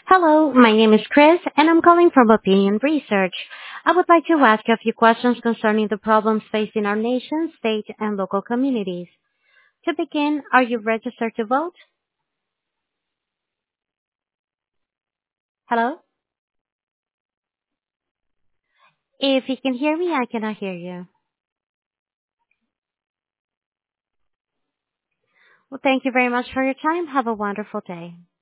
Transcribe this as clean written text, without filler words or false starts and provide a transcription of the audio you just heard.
Hello, my name is Chris, and I'm calling from Opinion Research. I would like to ask you a few questions concerning the problems facing our nation, state, and local communities. To begin, are you registered to vote? Hello? If you can hear me, I cannot hear you. Well, thank you very much for your time. Have a wonderful day.